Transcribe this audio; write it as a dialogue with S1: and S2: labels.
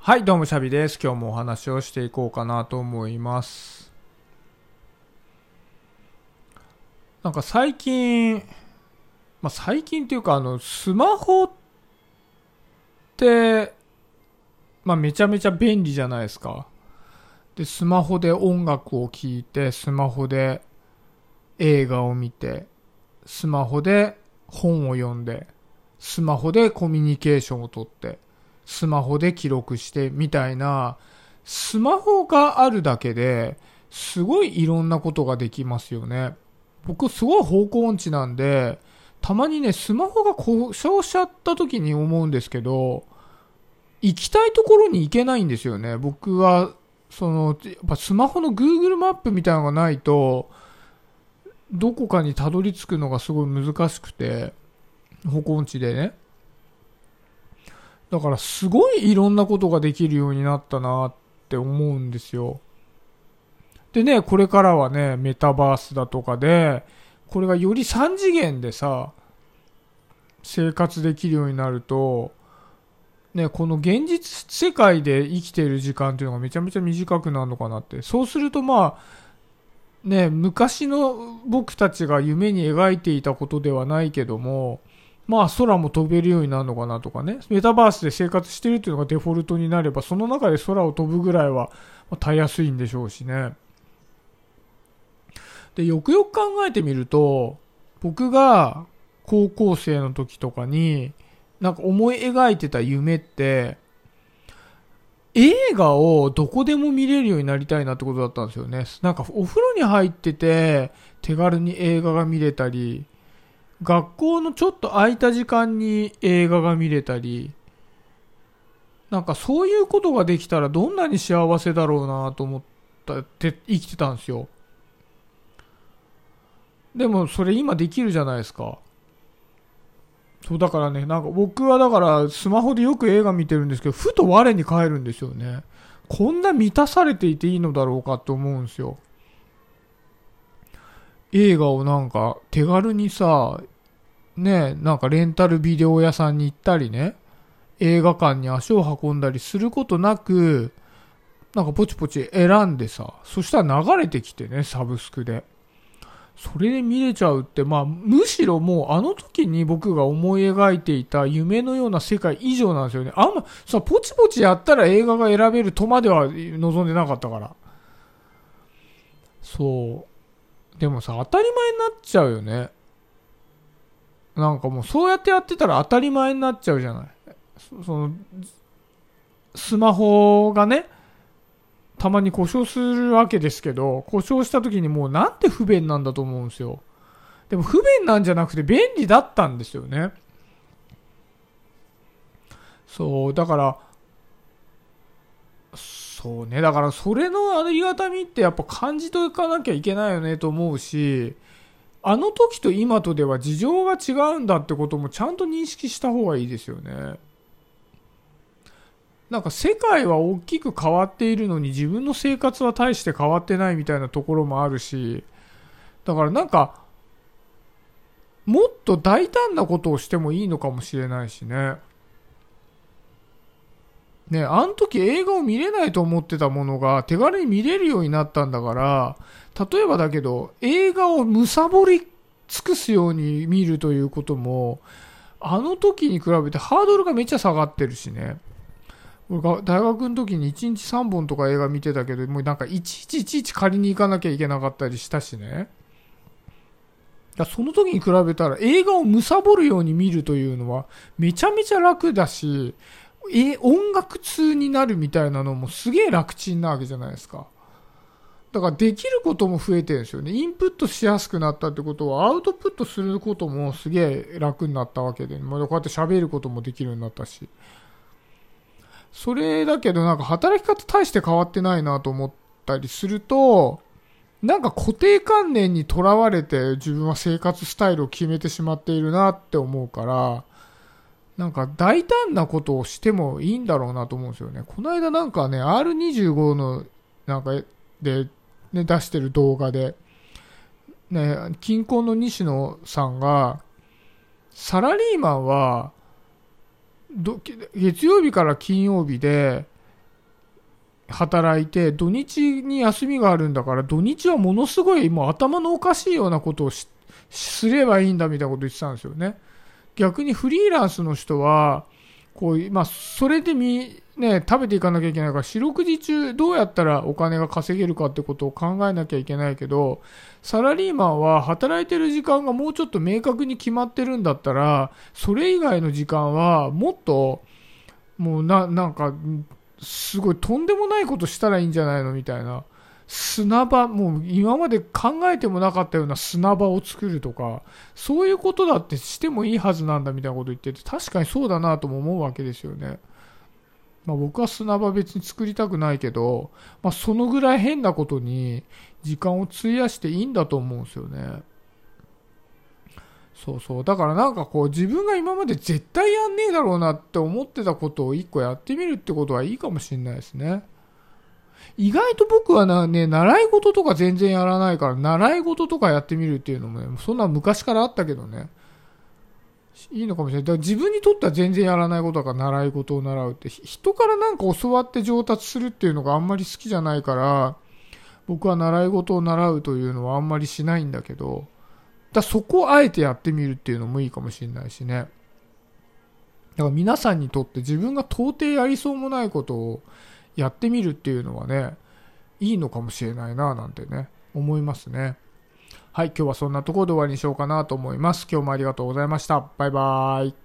S1: はい、どうもシャビです。今日もお話をしていこうかなと思います。なんか最近、最近っていうかスマホって、めちゃめちゃ便利じゃないですか。で、スマホで音楽を聴いて、スマホで映画を見て、スマホで本を読んで、スマホでコミュニケーションをとって、スマホで記録してみたいな、スマホがあるだけですごいいろんなことができますよね。僕すごい方向音痴なんで、たまにね、スマホが故障しちゃった時に思うんですけど、行きたいところに行けないんですよね。僕は、やっぱスマホの Google マップみたいなのがないと、どこかにたどり着くのがすごい難しくて、方向音痴でね。だからすごいいろんなことができるようになったなって思うんですよ。でね、これからはね、メタバースだとかで、これがより3次元でさ、生活できるようになると、ね、この現実世界で生きている時間っていうのがめちゃめちゃ短くなるのかなって。そうするとね、昔の僕たちが夢に描いていたことではないけども、空も飛べるようになるのかなとかね。メタバースで生活してるっていうのがデフォルトになれば、その中で空を飛ぶぐらいはたやすいんでしょうしね。で、よくよく考えてみると、僕が高校生の時とかに、なんか思い描いてた夢って、映画をどこでも見れるようになりたいなってことだったんですよね。なんかお風呂に入ってて、手軽に映画が見れたり、学校のちょっと空いた時間に映画が見れたり、なんかそういうことができたらどんなに幸せだろうなと思って生きてたんですよ。でもそれ今できるじゃないですか。そうだからね、なんか僕はだからスマホでよく映画見てるんですけど、ふと我に返るんですよね。こんな満たされていていいのだろうかと思うんですよ。映画をなんか手軽にさ、ね、なんかレンタルビデオ屋さんに行ったりね、映画館に足を運んだりすることなく、なんかポチポチ選んでさ、そしたら流れてきてね、サブスクで。それで見れちゃうって、むしろもうあの時に僕が思い描いていた夢のような世界以上なんですよね。ポチポチやったら映画が選べるとまでは望んでなかったから。そう。でもさ、当たり前になっちゃうよね。なんかもうそうやってやってたら当たり前になっちゃうじゃない。スマホがね、たまに故障するわけですけど、故障した時にもうなんて不便なんだと思うんですよ。でも不便なんじゃなくて便利だったんですよね。そう、だから、そうね、だからそれのありがたみってやっぱ感じといかなきゃいけないよねと思うし、あの時と今とでは事情が違うんだってこともちゃんと認識した方がいいですよね。なんか世界は大きく変わっているのに自分の生活は大して変わってないみたいなところもあるし、だからなんかもっと大胆なことをしてもいいのかもしれないしね。ね、あの時映画を見れないと思ってたものが手軽に見れるようになったんだから、例えばだけど映画を貪り尽くすように見るということも、あの時に比べてハードルがめっちゃ下がってるしね。俺が大学の時に1日3本とか映画見てたけど、もうなんかいちいち借りに行かなきゃいけなかったりしたしね。その時に比べたら映画を貪るように見るというのはめちゃめちゃ楽だし、音楽通になるみたいなのもすげえ楽ちんなわけじゃないですか。だからできることも増えてるんですよね。インプットしやすくなったってことはアウトプットすることもすげえ楽になったわけで、こうやって喋ることもできるようになったし。それだけどなんか働き方大して変わってないなと思ったりすると、なんか固定観念にとらわれて自分は生活スタイルを決めてしまっているなって思うから、なんか大胆なことをしてもいいんだろうなと思うんですよね。この間なんかね、R25 のなんかで、ね、出してる動画で、ね、近婚の西野さんが、サラリーマンは月曜日から金曜日で働いて、土日に休みがあるんだから、土日はものすごいもう頭のおかしいようなことをすればいいんだみたいなこと言ってたんですよね。逆にフリーランスの人は、こう、それで食べていかなきゃいけないから、四六時中どうやったらお金が稼げるかってことを考えなきゃいけないけど、サラリーマンは働いてる時間がもうちょっと明確に決まってるんだったら、それ以外の時間はもっと、もうなんか、すごいとんでもないことしたらいいんじゃないのみたいな。砂場、もう今まで考えてもなかったような砂場を作るとか、そういうことだってしてもいいはずなんだみたいなこと言ってて、確かにそうだなとも思うわけですよね。僕は砂場別に作りたくないけど、そのぐらい変なことに時間を費やしていいんだと思うんですよね。そうそう。だからなんかこう自分が今まで絶対やんねえだろうなって思ってたことを一個やってみるってことはいいかもしれないですね。意外と僕は習い事とか全然やらないから、習い事とかやってみるっていうのもね、そんな昔からあったけどね、いいのかもしれない。だから自分にとっては全然やらないことだから習い事を習うって、人からなんか教わって上達するっていうのがあんまり好きじゃないから、僕は習い事を習うというのはあんまりしないんだけど、そこをあえてやってみるっていうのもいいかもしれないしね。だから皆さんにとって自分が到底やりそうもないことをやってみるっていうのはね、いいのかもしれないななんてね、思いますね。はい、今日はそんなところで終わりにしようかなと思います。今日もありがとうございました。バイバーイ。